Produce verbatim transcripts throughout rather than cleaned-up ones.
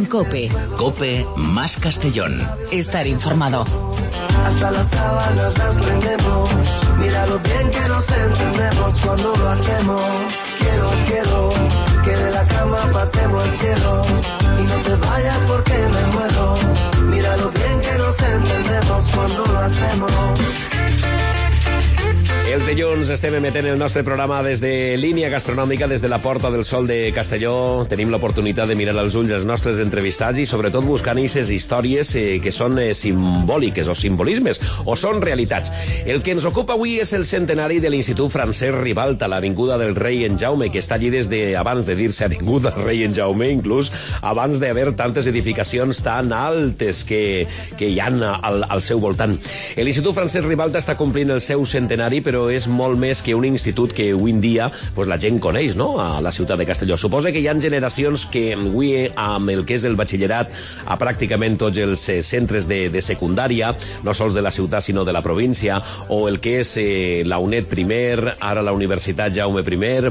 COPE. COPE más Castellón. Estar informado. Hasta las sábanas las prendemos. Mira lo bien que nos entendemos cuando lo hacemos. Quiero, quiero que de la cama pasemos al cielo. Y no te vayas porque me muero. Mira lo bien que nos entendemos cuando lo hacemos. Els dilluns estem emetent el nostre programa des de Línia Gastronòmica, des de la Porta del Sol de Castelló. Tenim l'oportunitat de mirar als ulls els nostres entrevistats i sobretot buscant aquestes històries eh, que són eh, simbòliques o simbolismes o són realitats. El que ens ocupa avui és el centenari de l'Institut Francesc Ribalta, l'Avinguda del Rei en Jaume, que està allí des de abans de dir-se Avinguda del Rei en Jaume, inclús abans d'haver tantes edificacions tan altes que, que hi ha al, al seu voltant. L'Institut Francesc Ribalta està complint el seu centenari, però és molt més que un institut que avui en dia pues, la gent coneix, no?, a la ciutat de Castelló. Suposa que hi ha generacions que avui, amb el que és el batxillerat a pràcticament tots els eh, centres de, de secundària, no sols de la ciutat sinó de la província, o el que és eh, la UNED primer, ara la Universitat Jaume primer...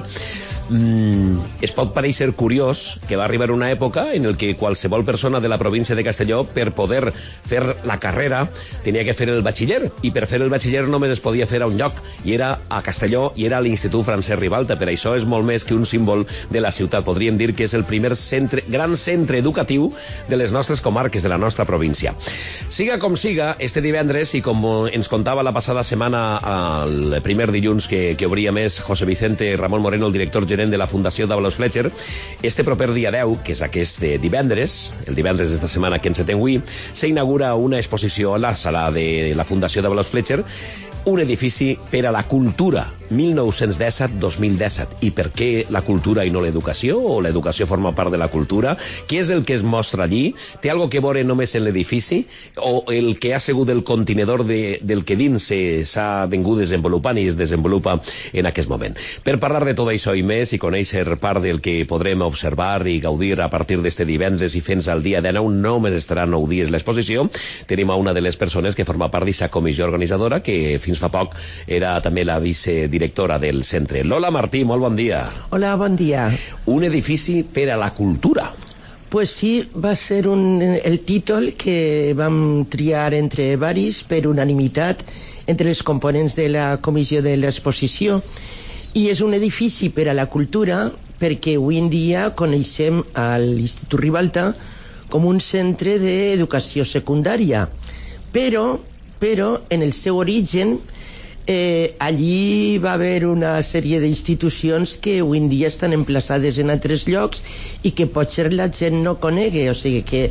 Mm, es pot parèixer curiós que va arribar una època en el que qualsevol persona de la província de Castelló, per poder fer la carrera, tenia que fer el batxiller, i per fer el batxiller només es podia fer a un lloc, i era a Castelló, i era a l'Institut Francesc Ribalta. Per això és molt més que un símbol de la ciutat. Podríem dir que és el primer centre, gran centre educatiu de les nostres comarques, de la nostra província. Siga com siga, este divendres, i com ens contava la passada setmana, el primer dilluns que, que obria més José Vicente Ramón Moreno, el director general de la Fundació D'Avalos Fletcher, este proper dia deu, que és aquest divendres, el divendres d'esta setmana que ens tem avui, s'inaugura una exposició a la sala de la Fundació D'Avalos Fletcher, un edifici per a la cultura, mil nou-cents disset dos mil disset. I per què la cultura i no l'educació? O l'educació forma part de la cultura? Què és el que es mostra allí? Té algo que veure només en l'edifici? O el que ha sigut el contenidor de, del que dins s'ha vingut desenvolupant i es desenvolupa en aquest moment? Per parlar de tot això i més, i conèixer part del que podrem observar i gaudir a partir d'este divendres i fins al dia de nou, només estarà nou dies l'exposició, tenim a una de les persones que forma part d'aquesta comissió organitzadora, que fins fa poc era també la vicedirectora del centre. Lola Martí, molt bon dia. Hola, bon dia. Un edifici per a la cultura. Pues sí, va ser un, el títol que vam triar entre varis per unanimitat entre els components de la comissió de l'exposició, i és un edifici per a la cultura perquè avui en dia coneixem a l'Institut Ribalta com un centre d'educació secundària, però però en el seu origen eh, allí va haver una sèrie d'institucions que avui en dia estan emplaçades en altres llocs i que potser la gent no conegui. O sigui que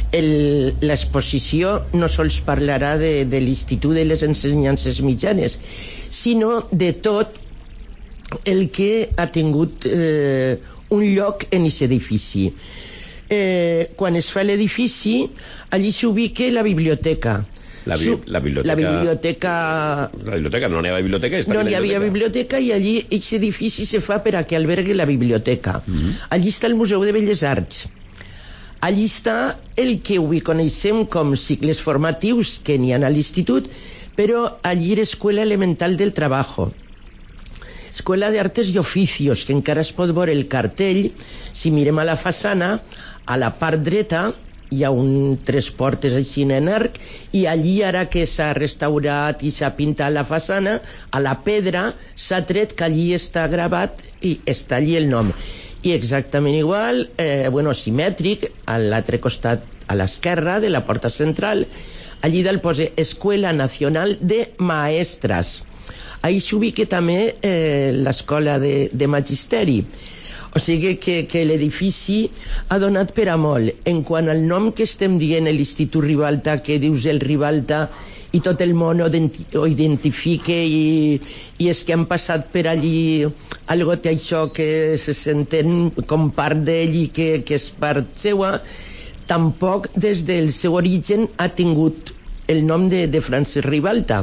l'exposició no sols parlarà de, de l'Institut de les Ensenyances Mitjanes, sinó de tot el que ha tingut eh, un lloc en aquest edifici. Eh, quan es fa l'edifici, allí s'ubica la biblioteca. La, bi la biblioteca... La biblioteca... La biblioteca, no n'hi havia biblioteca? No n'hi havia biblioteca, i allí aquest edifici se fa per a que albergui la biblioteca. Mm -hmm. Allí està el Museu de Belles Arts. Allí està el que avui coneixem com cicles formatius que n'hi ha a l'institut, però allí era Escuela Elemental del Trabajo. Escuela de Artes i Oficios, que encara es pot veure el cartell. Si mirem a la façana, a la part dreta hi ha un, tres portes així en arc, i allí, ara que s'ha restaurat i s'ha pintat la façana, a la pedra s'ha tret que allí està gravat i està allí el nom. I exactament igual, eh, bueno, simètric, a l'altre costat, a l'esquerra de la porta central, allí dalt posa Escuela Nacional de Maestras. Ahí s'ubica també eh, l'escola de, de magisteri. O sigui que, que l'edifici ha donat per a molt. En quant al nom que estem dient, l'Institut Ribalta, que dius el Ribalta, i tot el món ho identifica, i, i és que han passat per allí algo d'això que se senten com part d'ell i que, que és part seua, tampoc des del seu origen ha tingut el nom de, de Francesc Ribalta.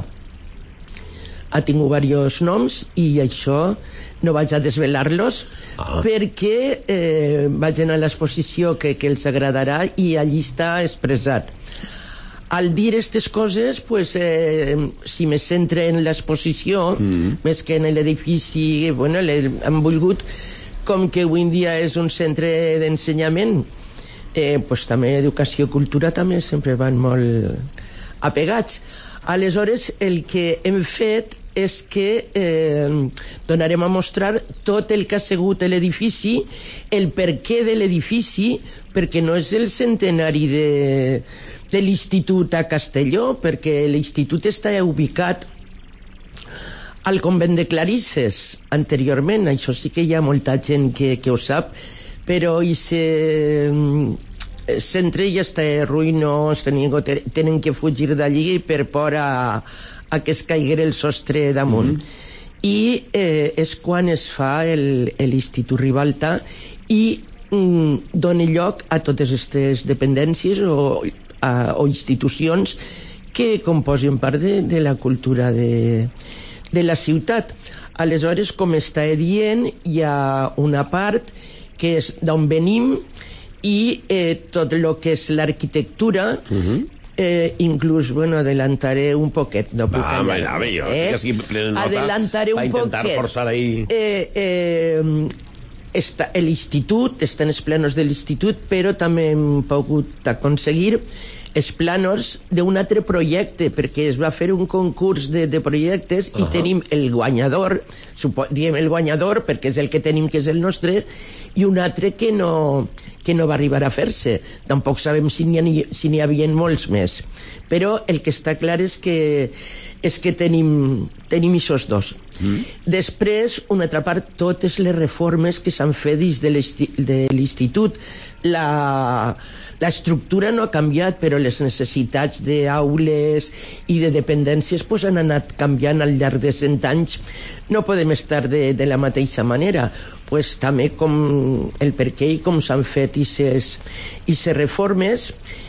Ha tingut diversos noms, i això no vaig a desvelar-los, ah. perquè eh, vaig anar a l'exposició que, que els agradarà, i allí està expressat. Al dir aquestes coses, pues, eh, si me centre en l'exposició, mm. més que en l'edifici, bueno, han volgut, com que avui en dia és un centre d'ensenyament, eh, pues, també educació i cultura també sempre van molt apegats. Aleshores, el que hem fet és que eh, donarem a mostrar tot el que ha sigut l'edifici, el perquè de l'edifici, perquè no és el centenari de, de l'institut a Castelló, perquè l'institut està ubicat al convent de Clarisses anteriorment, això sí que hi ha molta gent que, que ho sap, però aquest centre ja està ruïnós, tenen, tenen que fugir d'allí per por a a que es caigui el sostre damunt. Mm-hmm. I eh, és quan es fa l'Institut Ribalta i mm, dona lloc a totes aquestes dependències o, a, o institucions que composen part de, de la cultura de, de la ciutat. Aleshores, com està dient, hi ha una part que és d'on venim i eh, tot el que és l'arquitectura. Mm-hmm. Eh, inclús, bueno, adelantaré un poquet, no puc ah, callar, va, jo, eh? Sí, adelantaré un poquet. Forçar ahí. Eh, eh, està, l'institut, estan els planos de l'institut, però també hem pogut aconseguir els planos d'un altre projecte, perquè es va fer un concurs de, de projectes i uh-huh. tenim el guanyador, supo, diem el guanyador perquè és el que tenim, que és el nostre, i un altre que no, que no va arribar a fer-se. Tampoc sabem si n'hi ha, si n'hi havia molts més. Però el que està clar és que, és que tenim, tenim aquests dos. Mm. Després, una altra part, totes les reformes que s'han fet des de l'institut. La, l'estructura no ha canviat, però les necessitats d'aules i de dependències pues, han anat canviant al llarg de cent anys. No podem estar de, de la mateixa manera. Pues, també com el perquè i com s'han fet aquestes reformes,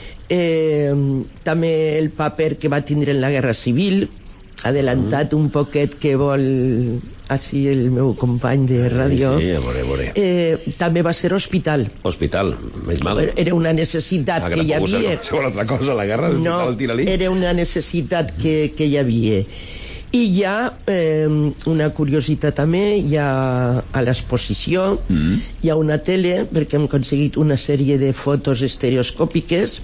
eh, també el paper que va tindre en la Guerra Civil, adelantat mm. un poquet que vol així el meu company de ràdio. Sí, a veure, a veure. Eh, també va ser hospital. Hospital, més mal. Era una necessitat ah, que hi havia. No, segons altra cosa, la guerra, no, era una necessitat que, que hi havia. I hi ha eh, una curiositat també, hi ha a l'exposició, mm. hi ha una tele, perquè hem aconseguit una sèrie de fotos estereoscòpiques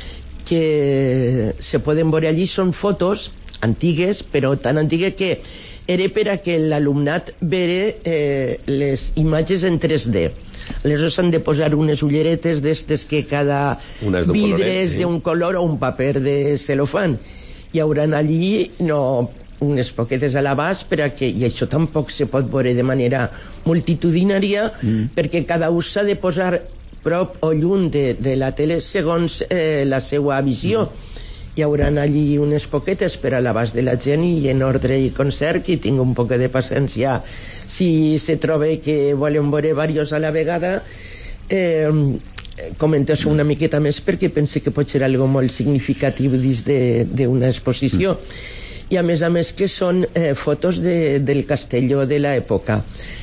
que se poden veure allí, són fotos antigues, però tan antigues que era per a que l'alumnat vere eh, les imatges en tres D. Aleshores han de posar unes ulleretes d'estes que cada vidre és d'un color o un paper de celofan. Hi haurà allí no, unes poquetes a l'abast per a que, i això tampoc se pot veure de manera multitudinària, mm. perquè cada un s'ha de posar prop o lluny de, de la tele segons eh, la seva visió. Mm. Hi haurà allí unes poquetes per a l'abast de la gent i en ordre i concert, i tinc un poc de paciència si se troba que volen veure diversos a la vegada. Eh, comentes una miqueta més perquè pense que pot ser algo molt significatiu dins d'una exposició. I a més a més que són eh, fotos de, del Castelló de l'època,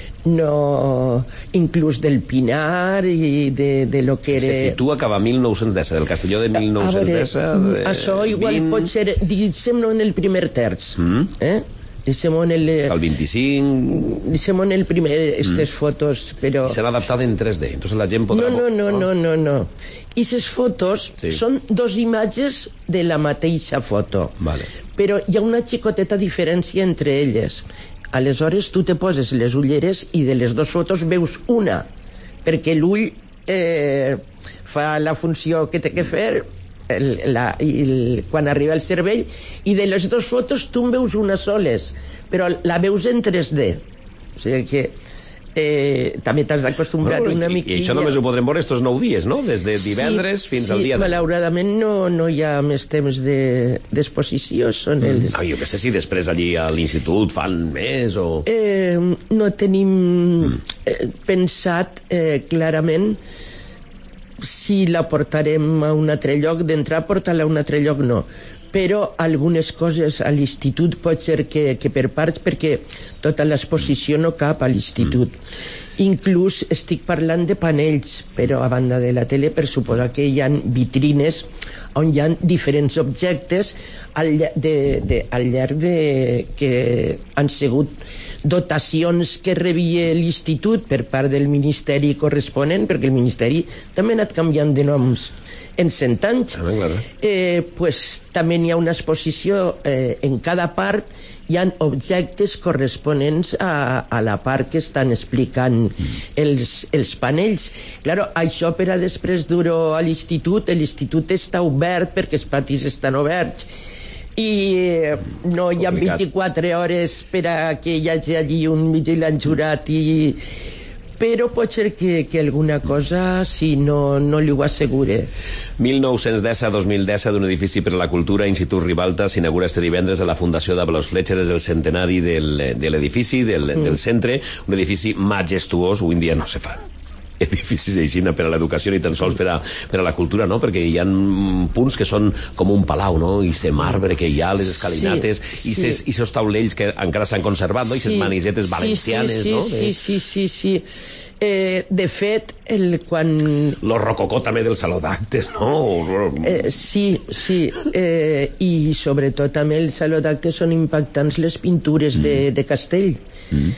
no, inclús del Pinar i de, de lo que era... Se situa cap a mil nou-cents disset, del Castelló de mil nou-cents disset... Veure, això igual vint... pot ser, diguéssim, en el primer terç, mm. eh? Diguéssim, en el... El vint-i-cinc... Diguéssim, en el primer, aquestes mm. fotos, però... I s'han adaptat en tres D, entonces la gent podrà... No, no, no, no, no, no. I aquestes fotos sí. són dos imatges de la mateixa foto, vale. Però hi ha una xicoteta diferència entre elles. Aleshores tu te poses les ulleres i de les dues fotos veus una, perquè l'ull eh, fa la funció que té que fer el, la, el, quan arriba al cervell, i de les dues fotos tu en veus una soles, però la veus en tres D. O sigui que eh, també t'has d'acostumbrar bueno, una miquilla. I això només ho podrem veure estos nou dies, no? Des de divendres sí, fins sí, al dia de... Sí, malauradament no, no hi ha més temps d'exposició. De, són els... mm. ah, jo què sé si després allí a l'institut fan més o... Eh, no tenim mm. eh, pensat eh, clarament si la portarem a un altre lloc. D'entrar, portar-la a un altre lloc no, però algunes coses a l'institut pot ser que, que per parts, perquè tota l'exposició no cap a l'institut. Mm. Inclús estic parlant de panells, però a banda de la tele, per suposar que hi ha vitrines on hi ha diferents objectes al, de, de, al llarg de, que han sigut dotacions que rebia l'institut per part del ministeri corresponent, perquè el ministeri també ha anat canviant de noms en cent anys. Ah, claro. eh, pues, també hi ha una exposició eh, en cada part, hi ha objectes corresponents a, a la part que estan explicant mm. els, els panells. Claro, això per a després dur-ho a l'institut, l'institut està obert perquè els patis estan oberts i no hi ha vint-i-quatre hores per a que hi hagi allí un vigilant jurat i... però pot ser que, que alguna cosa si no, no li ho assegure. mil nou-cents disset a dos mil disset, d'un edifici per a la cultura, Institut Ribalta, s'inaugura este divendres a la Fundació d'Abelos Fletcher, és el centenari del, de l'edifici, del, mm. del centre, un edifici majestuós, avui en dia no se fa edificis així per a l'educació ni tan sols per a, per a la cultura, no? Perquè hi ha punts que són com un palau, no? I se marbre que hi ha, les escalinates sí, i ses, sí. i ses taulells que encara s'han conservat, no? I ses sí, manisetes valencianes, sí, sí, no? Sí, sí, sí, sí, sí. Eh, de fet, el, quan... Lo rococó també del saló d'actes, no? Eh, sí, sí. Eh, I sobretot també el saló d'actes són impactants les pintures mm. de, de Castell. Mm.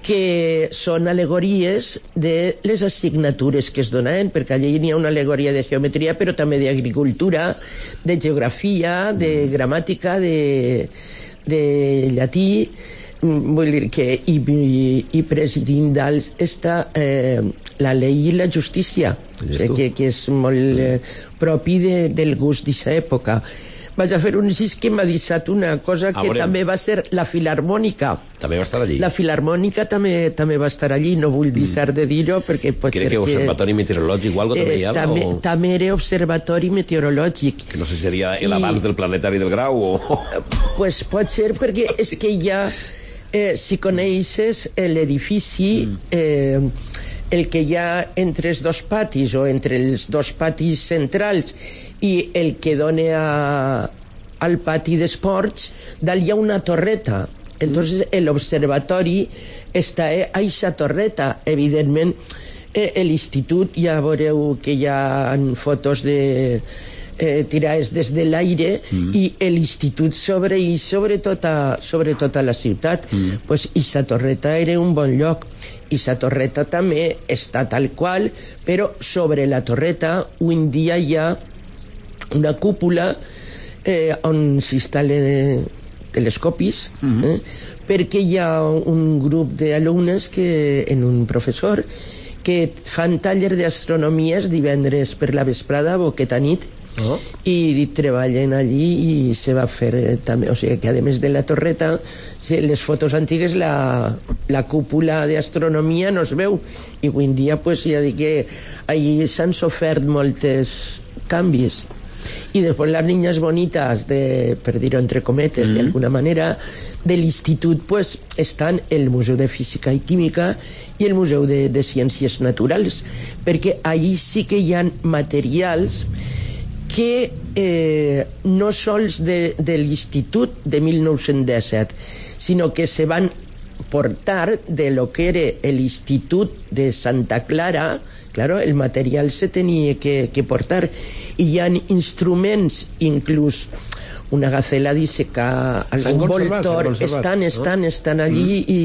que són alegories de les assignatures que es donaven, perquè allí hi ha una alegoria de geometria, però també d'agricultura, de geografia, de gramàtica, de, de llatí, vull dir que i, i, i presidint dalt està eh, la llei i la justícia, que, que és molt eh, propi de, del gust d'aquesta època. Vaig a fer un incís que m'ha deixat una cosa que ah, també va ser la Filarmònica. També va estar allí. La Filarmònica també, també va estar allí, no vull deixar mm. de dir-ho perquè pot Crec ser que... que... Observatori Meteorològic o algo eh, també hi ha? També, o... també era Observatori Meteorològic. Que no sé si seria l'abans I... del Planetari del Grau o... Pues pot ser perquè és que hi ha... Eh, si coneixes l'edifici... Mm. Eh, el que hi ha entre els dos patis o entre els dos patis centrals i el que dona a, al pati d'esports, dalt hi ha una torreta. Entonces l'observatori està a aquesta torreta. Evidentment, eh, l'institut, ja veureu que hi ha fotos de eh, tirades des de l'aire mm. i l'institut sobre i sobre tota, sobre tota la ciutat. Mm. Pues aquesta torreta era un bon lloc. I la torreta també està tal qual, però sobre la torreta avui en dia hi ha una cúpula eh, on s'instal·len telescopis, mm-hmm. eh, perquè hi ha un grup d'alumnes que, en un professor que fan taller d'astronomies divendres per la vesprada o aquesta nit, oh. i treballen allí i se va fer eh, també, o sigui que a més de la torreta, les fotos antigues, la, la cúpula d'astronomia no es veu, i avui en dia pues, ja dic que allí s'han sofert molts canvis. I després les niñas bonitas, de, per dir-ho entre cometes, mm. d'alguna manera, de l'institut pues, estan el Museu de Física i Química i el Museu de, de Ciències Naturals, perquè allí sí que hi ha materials que eh, no sols de, de l'institut de mil nou-cents disset, sinó que se van portar de lo que era l'institut de Santa Clara. Claro, el material se tenia que, que portar, i hi ha instruments, inclús una gacela dissecar, algun voltor, estan, estan, no? estan allí, mm.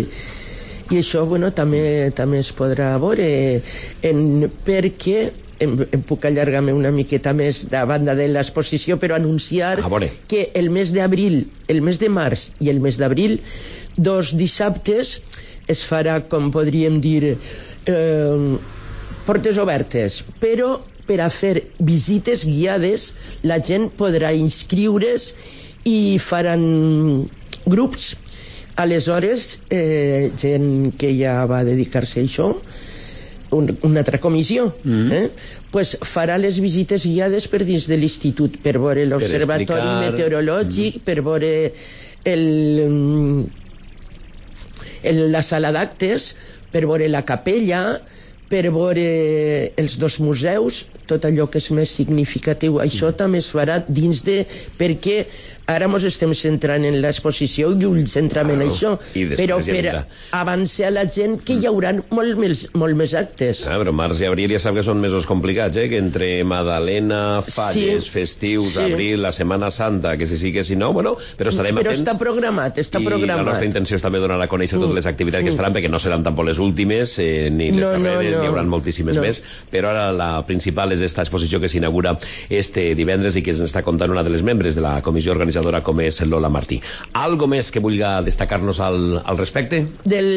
i, i això, bueno, també, també es podrà veure, en, perquè em, em puc allargar-me una miqueta més de banda de l'exposició, però anunciar ah, que el mes d'abril, el mes de març i el mes d'abril, dos dissabtes es farà, com podríem dir, eh, portes obertes, però per a fer visites guiades la gent podrà inscriure's i faran grups. Aleshores, eh, gent que ja va dedicar-se a això, un, una altra comissió, mm. eh, pues farà les visites guiades per dins de l'institut, per veure l'observatori explicar... meteorològic, mm. per veure el, el, la sala d'actes, per veure la capella, per veure els dos museus, tot allò que és més significatiu. Això també es farà dins de... perquè ara ens estem centrant en l'exposició i ulls centrem en això, però per avançar a la gent que hi haurà molt més, molt més actes. Ah, però març i abril ja sap que són mesos complicats, eh? Que entre Madalena, falles, sí, festius, sí, abril, la Setmana Santa, que si sí, que si no, bueno, però estarem però atents. Però està programat, està I programat. I la nostra intenció és també donar a conèixer totes les activitats mm. que es faran, perquè no seran tampoc les últimes, eh, ni les no, darreres, no, no. n'hi haurà moltíssimes no. més, però ara la principal és esta exposició que s'inaugura este divendres i que ens està contant una de les membres de la comissió organitzadora, com és Lola Martí. Algo més que vulga destacar-nos al, al respecte? Del,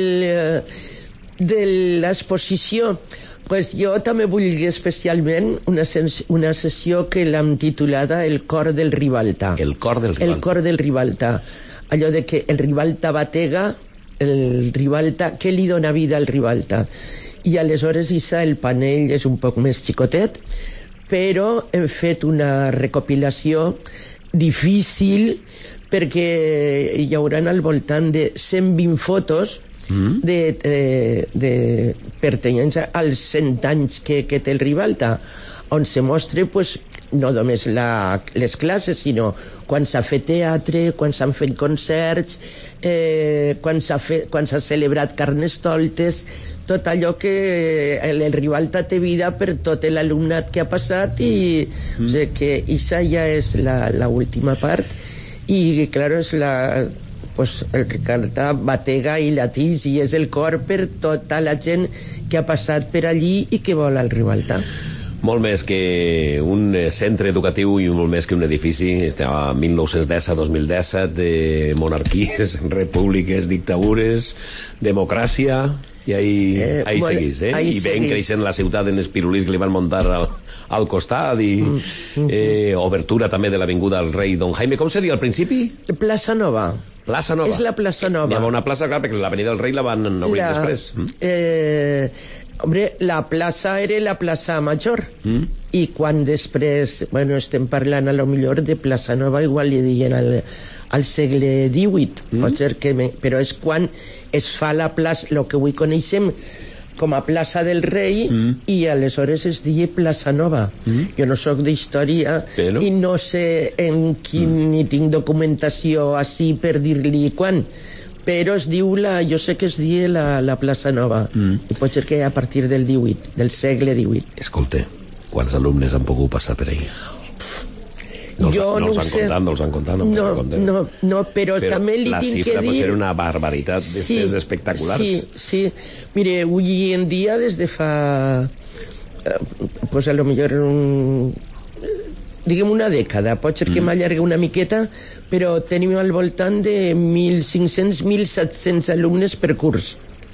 uh, de l'exposició, pues jo també vull especialment una, una sessió que l'hem titulada El cor del Ribalta. El cor del Ribalta. El cor del Ribalta. Allò de que el Ribalta batega, el Ribalta, què li dona vida al Ribalta? I aleshores, Issa, el panell és un poc més xicotet, però hem fet una recopilació difícil perquè hi haurà al voltant de cent vint fotos mm. de, de, de pertanyents als cent anys que, que té el Ribalta, on se mostra pues, no només la, les classes, sinó quan s'ha fet teatre, quan s'han fet concerts, eh, quan s'ha fet, quan s'ha celebrat carnestoltes, tot allò que el, el Ribalta té vida per tot l'alumnat que ha passat i mm. o sigui que això ja és la, la última part i claro, és la pues, el Ribalta batega i latix i és el cor per tota la gent que ha passat per allí i que vol al Ribalta. Molt més que un centre educatiu i molt més que un edifici. Estem a mil nou-cents disset, dos mil disset, de monarquies, repúbliques, dictadures, democràcia, i ahí, eh, ahí bueno, seguís, eh? Ahí I ben creixent la ciutat en els pirulís que li van muntar al, al costat i mm, mm, eh, obertura també de l'avinguda al rei Don Jaime. Com se diu al principi? Plaça Nova. Plaça Nova. És la Plaça Nova. Hi ha una plaça, clar, perquè l'avenida del rei la van obrir la... després. Mm? Eh... Hombre, la plaça era la plaça Major mm. i quan després, bueno, estem parlant a lo millor de Plaça Nova, igual li diuen al, al segle divuit, mm. pot ser que me, però és quan es fa la plaça, el que avui coneixem com a plaça del rei mm. i aleshores es diu Plaça Nova. Mm. Jo no sóc d'història però... i no sé en quin mm. ni tinc documentació així per dir-li quan, però es diu la, jo sé que es diu la, la Plaça Nova mm. i pot ser que a partir del divuit, del segle divuit. Escolta, quants alumnes han pogut passar per ahí? No, jo no, no els han sé. contat, no els han contat, no, no, no, no, però, però també li tinc que dir... la xifra pot ser una barbaritat d'estes sí, espectaculars. Sí, sí. Mire, avui en dia, des de fa... Eh, pues a lo millor un... diguem una dècada, pot ser que mm. m'allarga una miqueta, però tenim al voltant de mil cinc-cents a mil set-cents alumnes per curs.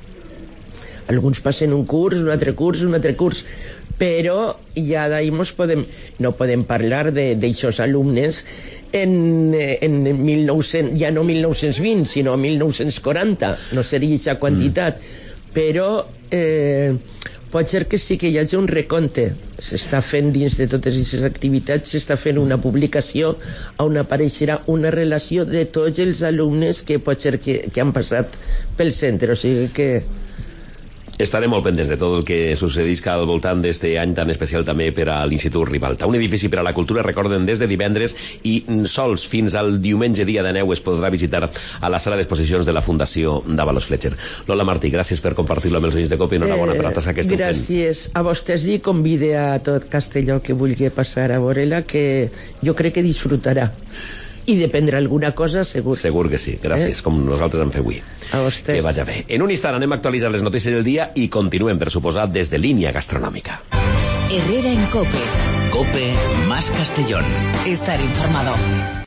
Alguns passen un curs, un altre curs, un altre curs, però ja d'ahir podem, no podem parlar d'aixòs alumnes en, en mil nou-cents, ja no mil nou-cents vint, sinó mil nou-cents quaranta, no seria aquesta quantitat, mm. però... Eh, pot ser que sí que hi hagi un recompte. S'està fent dins de totes aquestes activitats, s'està fent una publicació on apareixerà una relació de tots els alumnes que pot ser que, que han passat pel centre, o sigui que... Estarem molt pendents de tot el que succeïsca al voltant d'este any tan especial també per a l'Institut Ribalta. Un edifici per a la cultura, recorden, des de divendres i sols fins al diumenge dia de neu es podrà visitar a la sala d'exposicions de la Fundació d'Avalos Fletcher. Lola Martí, gràcies per compartir-lo amb els oients de COPE i enhorabona eh, per la tasca que estem fent. Gràcies a vostès i convide a tot Castelló que vulgui passar a veure-la, que jo crec que disfrutarà. I dependrà alguna cosa, segur. Segur que sí, gràcies, eh? Com nosaltres en fem avui. A vostès. Que vaja bé. En un instant anem a actualitzar les notícies del dia i continuem, per suposar, des de Línia Gastronòmica. Herrera en COPE. COPE más Castellón. Estar informado.